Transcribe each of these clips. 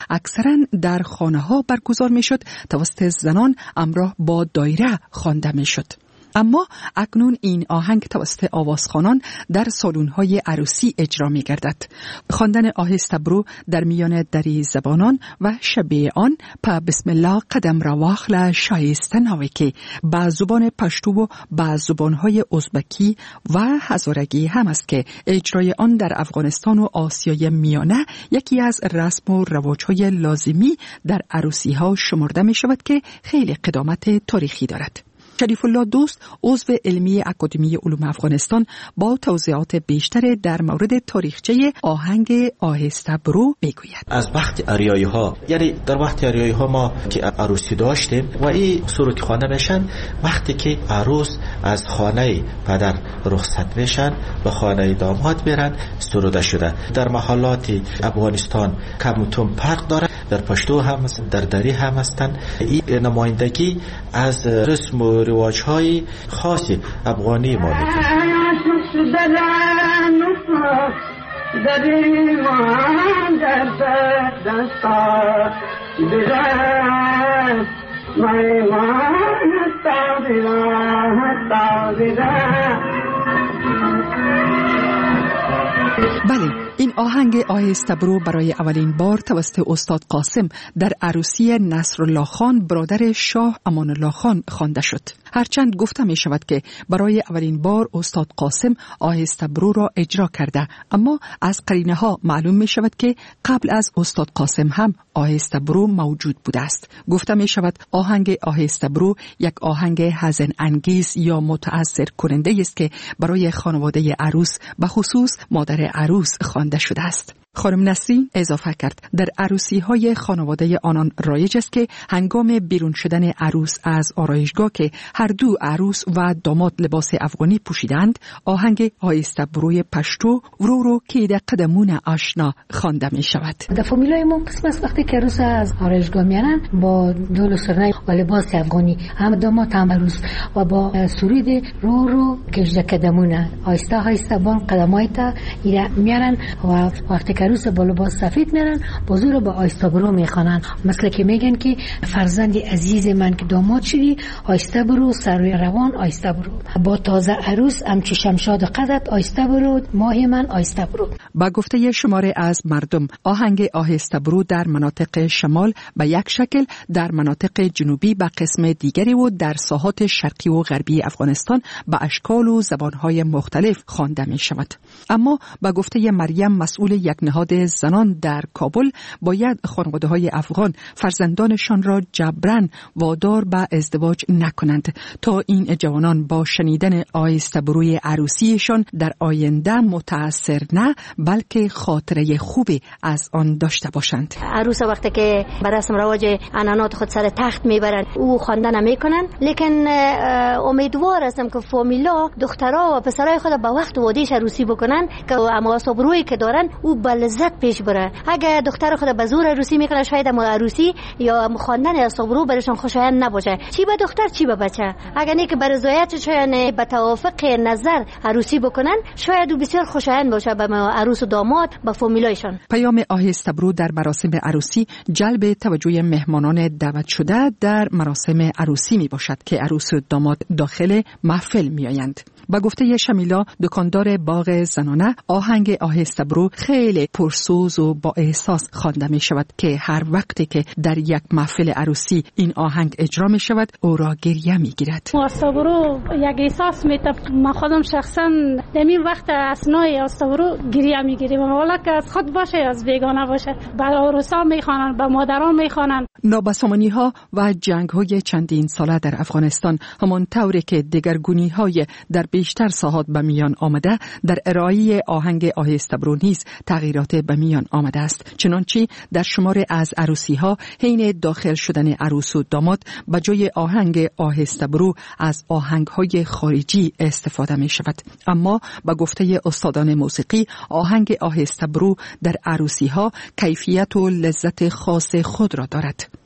اکثراً در خانه‌ها برگزار می‌شد، توسط زنان همراه با دایره خوانده می‌شد. اما اکنون این آهنگ توسط آوازخوانان در سالن‌های عروسی اجرا می‌گردد. خواندن آهسته برو در میان دری زبانان و شبیه آن په بسم الله قدم را واخله شایسته ناوی که به زبان پشتو و به زبان‌های ازبکی و هزارگی هم است که اجرای آن در افغانستان و آسیای میانه یکی از رسم و رواج‌های لازمی در عروسی‌ها شمرده می‌شود که خیلی قدامت تاریخی دارد. شریف الله دوست، عضو علمی اکادمی علوم افغانستان، با توضیحات بیشتر در مورد تاریخچه آهنگ آهسته برو میگوید. از وقت آریایی ها، یعنی در وقت آریایی ها ما که عروسی داشتیم و این سرود که خوانده میشن وقتی که عروس از خانه پدر رخصت میشن و خانه داماد میرن سروده شده. در محلات افغانستان کم و توم فرق داره، در پشتو هم در دری هم هستن. این نمایندگی از رسم و رواج‌های خاص افغانی ما بله، این آهنگ آهسته برو برای اولین بار توسط استاد قاسم در عروسی نصرالله خان برادر شاه امان الله خان خوانده شد. هرچند گفته می شود که برای اولین بار استاد قاسم آهسته برو را اجرا کرده، اما از قرینه ها معلوم می شود که قبل از استاد قاسم هم آهسته برو موجود بوده است. گفته می شود آهنگ آهسته برو یک آهنگ حزن انگیز یا متأثر کننده است که برای خانواده عروس به خصوص مادر عروس خوانده شده است. خانم نسرین اضافه کرد در عروسی های خانواده آنان رایج است که هنگام بیرون شدن عروس از آرایشگاه که هر دو عروس و داماد لباس افغانی پوشیدند، آهنگ آهسته بروی پشتو ورو رو که در قدمون آشنا خوانده می شود. در فامیلای ما قسم است وقتی که عروس از آرایشگاه میارن با دول و سرنای و لباس افغانی، هم داماد هم عروس، و با سرود رو رو که قدمونه آهسته آهسته بان قدمای تا میارن و وقتی که عروس با لباس سفید میرن بازو با آهسته برو میخوانن، مثل که میگن که فرزند عزیز من که داماد شدی آهسته برو، سر روان آهسته برو، با تازه عروس همچی شمشاد قدت آهسته برو، ماه من آهسته برو. با گفته شماره از مردم، آهنگ آهسته برو در مناطق شمال به یک شکل، در مناطق جنوبی به قسم دیگری و در ساحات شرقی و غربی افغانستان به اشکال و زبانهای مختلف خوانده می شود. اما با گفته مریم مسئول یک نهاد زنان در کابل، باید خانواده‌های افغان فرزندانشان را جبران وادار به ازدواج نکنند تا این جوانان با شنیدن آهسته بروی عروسیشان در آینده متأثر نه بلکه خاطره خوبی از آن داشته باشند. عروس وقتی که بر رسم رواج عنعنات خود سر تخت میبرن او خوانده نمیکنن، لیکن امیدوار هستم که فامیلا دخترها و پسرای خود با وقت وادیش عروسی بکنن که آهسته برویی که دارن او با لذت پیش بره. اگه دختر خود به زور عروسی میکنه شاید عروسی یا خواندن آهسته برو برشون خوشایند نباشه، چی به دختر چی به بچه. اگه نه که بر رضایت شاید به توافق نظر عروسی بکنن شاید او بسیار خوشایند باشه به عروس و داماد با فامیلایشان. پیام آهسته برو در مراسم عروسی جلب توجه مهمانان دعوت شده در مراسم عروسی می باشد که عروس و داماد داخل محفل می آیند. با گفته شمیلا دکاندار باغ زنانه، آهنگ آهسته برو خیلی پرسوز و با احساس خوانده می شود که هر وقتی که در یک محفل عروسی این آهنگ اجرا می شود او را گریه می گیرد. آهسته برو یک احساس میده، من خودم شخصا در این وقت اسنای آهسته برو گریه می گیرم، والا که از خود باشه از بیگانه باشه، برای عروسا میخوانن، به مادران میخوانن. نابسامانی ها و جنگ های چندین ساله در افغانستان همان طوری که دگرگونی های در بیشتر ساحات به میان آمده، در ارائه آهنگ آهسته برو نیز تغییرات به میان آمده است. چنانچه در شمار از عروسی ها حین داخل شدن عروس و داماد به جای آهنگ آهسته برو از آهنگ های خارجی استفاده می شود. اما با گفته استادان موسیقی آهنگ آهسته برو در عروسی ها کیفیت و لذت خاص خود را دارد.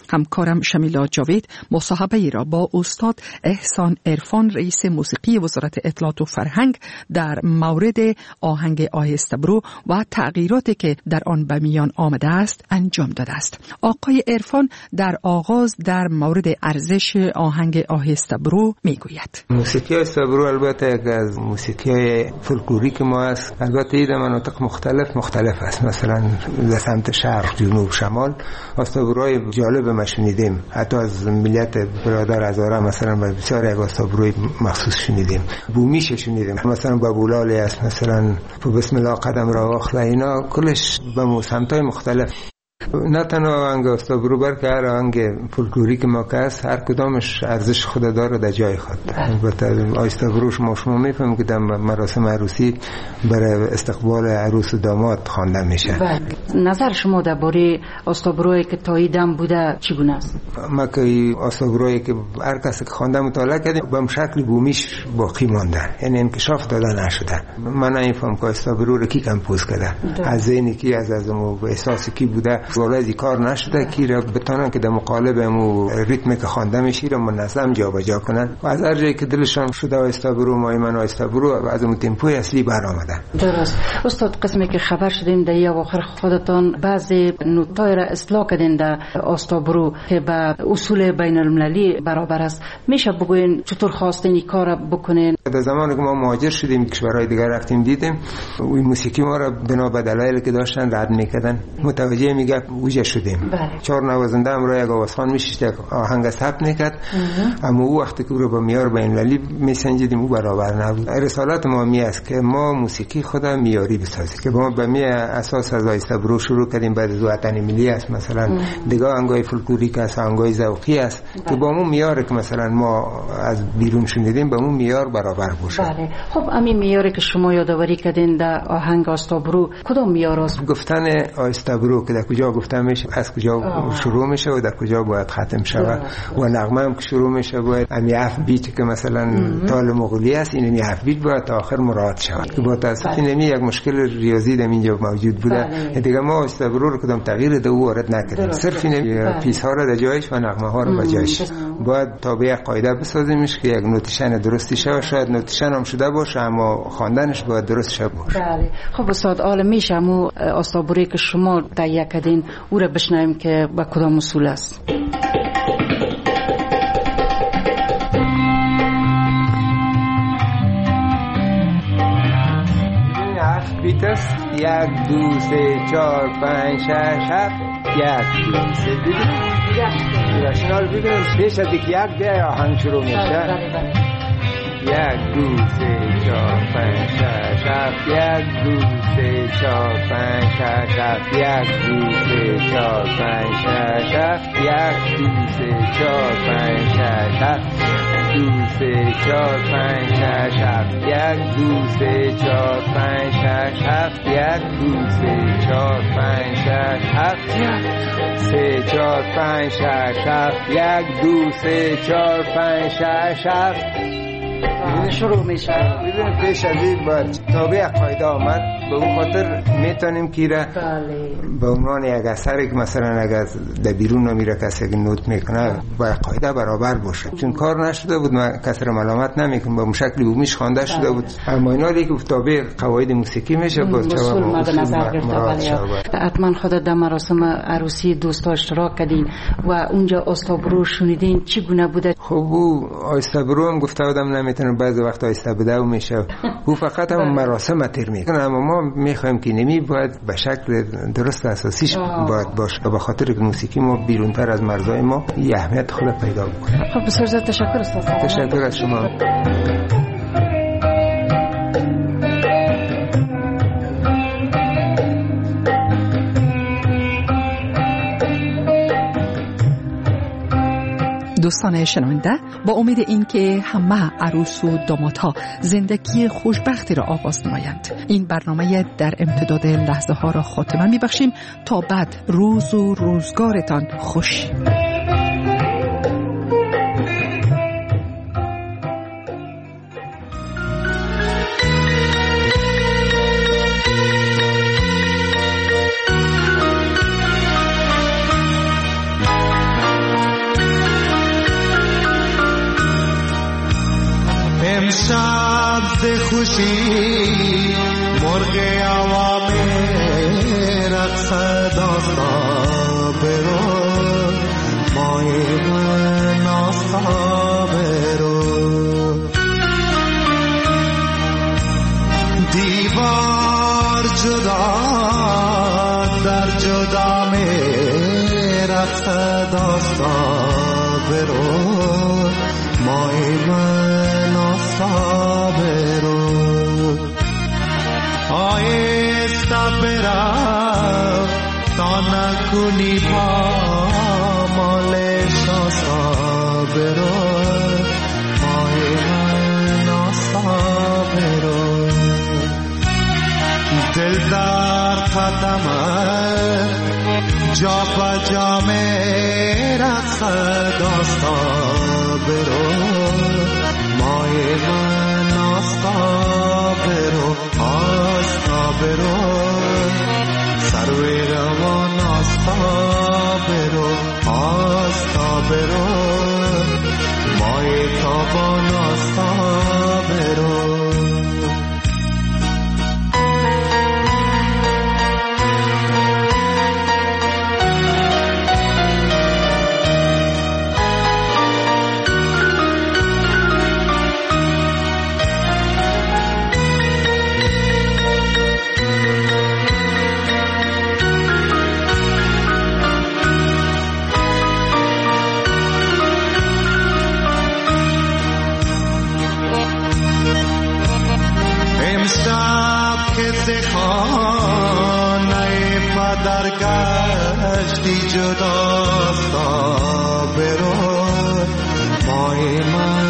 همکارم شمیلا جاوید مصاحبه ای را با استاد احسان عرفان رئیس موسیقی وزارت اطلاعات و فرهنگ در مورد آهنگ آهسته برو و تغییراتی که در آن به میان آمده است انجام داده است. آقای عرفان در آغاز در مورد ارزش آهنگ آهسته برو میگوید. موسیقی آهسته برو البته یک از موسیقی فولکلوریک ما است. البته این مناطق مختلف است. مثلا در سمت شرق، جنوب، شمال آهسته بروهای جالب ما شنیدیم. حتی از ملیت برادر هزاره مثلا بسیار یک آهسته بروی مخصوص شنیدیم. بومیش شنیدیم. مثلا بابولالی است، مثلا بسم الله قدم را واخله، اینا کلش به سمت‌های مختلف. نه تنها آهنگ آهسته برو بلکه هر آهنگ فولکلوریک ما که هست هر کدامش ارزش خود داره در جای خود. البته آهسته بروش شما میفهمید که در مراسم عروسی برای استقبال عروس و داماد خوانده میشه. نظر شما درباره آهسته برویی که تاییدم بوده چگونه است؟ ما که آهسته برویی که هر کسی که خوانده مطالعه کردیم به شکل بومیش باقی مانده، یعنی انکشاف داده نشده. من نمیفهم که آهسته برو رو کی کمپوز کرده، از ذهنی کی، از احساسی کی بوده، ولی کار نشده کی را بتونن که در مقالب امو ریتم که خوانده میشه رو منظم جابجا کنن و از هر جایی که دلشان شده آهسته برو مایمن آهسته برو از اون تمپوی اصلی برآمدن. درست. استاد، قسمی که خبر شدیم در اواخر خودتان بعضی نوت‌های را اصلاح کردین در آهسته برو که به اصول بین المللی برابر است. میشه بگوین چطور خواستین این کار بکنین؟ در زمانی که ما مهاجر شدیم کشورهای دیگر رفتیم دیدیم این موسیقی ما را بنا به دلایلی که داشتن رد میکردن. متوجه میگه وجه شدیم. چهار نوازنده هم را یک آوازخوان میشید آهنگ ثبت میکرد، اما او وقتی که او رو با معیار بین‌المللی میسنجیدیم او برابر نبود. رسالت ما می است که ما موسیقی خود معیاری بسازیم که ما به می اساس از آهسته برو شروع کردیم، بعد از وطن ملی است مثلا دیگه آهنگای فولکلوریک است، آهنگای ذوقی است که با اون معیار که مثلا ما از بیرون شنیدیم با اون معیار برابر باشه. بله. خب همین معیاری که شما یادآوری کردین در آهنگ آهسته برو کدام معیار است؟ گفتن آهسته برو که در کجا گفته میشه، از کجا شروع میشه و در کجا باید ختم شود و نغمه هم که شروع میشه باید امی 7 بیت که مثلا تال مغولی است این امی 7 بیت باید تا آخر مراعات شود که با تاسف نمی یک مشکل ریاضی در اینجا موجود بوده. دیگه ما آهسته برو رو کدام تغییر در او وارد نکردیم، صرف این پیس ها رو در جایش و نغمه ها رو به جایش باید تابع قاعده بسازیمش که یک نوتیشن درستی شه، شاید نوتیشن هم شده باشه اما خواندنش باید درست شه باشه. بله. خب استاد، عالم میشه مو آهسته برویی که شما تهیه کردین او را بشنویم که با کدام اصول است؟ بیت است 1 2 3 4 5 6 7 1 2 3 ببینید راشنال ببینید پیش از یک بیا آهنگ شروع میشه. 1 2 3 4 5 6 7 1 2 3 4 5 6 7 1 2 3 4 5 6 7 1 2 3 4 5 6 7 2 3 4 5 6 7 1 2 3 4 5 6 7 1 2 3 4 5 6 7 3 4 5 6 7 1 2 3 4 5 6 7 شروع میشه. ببین پیش از این باید تابع قاعده آمد، به اون خاطر میتونیم که به عنوان یک اثری که مثلا اگر در بیرون نمیره کسی که نوت میکنه باید قاعده برابر باشه، چون کار نشده بود من کسی رو ملامت نمیکنم، به شکلی بومیش خوانده شده بود اما اینا دیگه تابع قواعد موسیقی میشه با اصول مد نظر گرفته. حتما خودت در مراسم عروسی دوستا اشتراک کردین و اونجا آهسته برو شنیدین چگونه بوده؟ خب او آهسته برو هم گفته بودم نمیتونه بعضی وقت آهسته بده و میشه او فقط هم مراسم تیر میکنه، اما ما میخوایم که نمی باید به شکل درست اساسیش باید باشه به خاطر که موسیقی ما بیرونتر از مرزهای ما یه اهمیت خود پیدا میکنه. خب بسیار زیاد تشکر استاد. تشکر از شما. دوستان شنونده، با امید اینکه همه عروس و دامادها زندگی خوشبختی را آغاز نمایند، این برنامه در امتداد لحظه ها را خاتمه میبخشیم. تا بعد روز و روزگارتان خوش. امشب ز خوشی مرغ عوامه رقصد آستا برو مای من آستا برو دیوار جدا در جدا می رقصد آستا برو مای من آستا برو آیستا برو تا نکنی پامالش آستا برو مای من آستا برو دل در قدمه جا با جا می رقصد آستا برو مای من آستا برو آستا برو سروی روان آستا برو آستا برو مای تابان آستا برو خانه پدر گشتی جدا برو مای من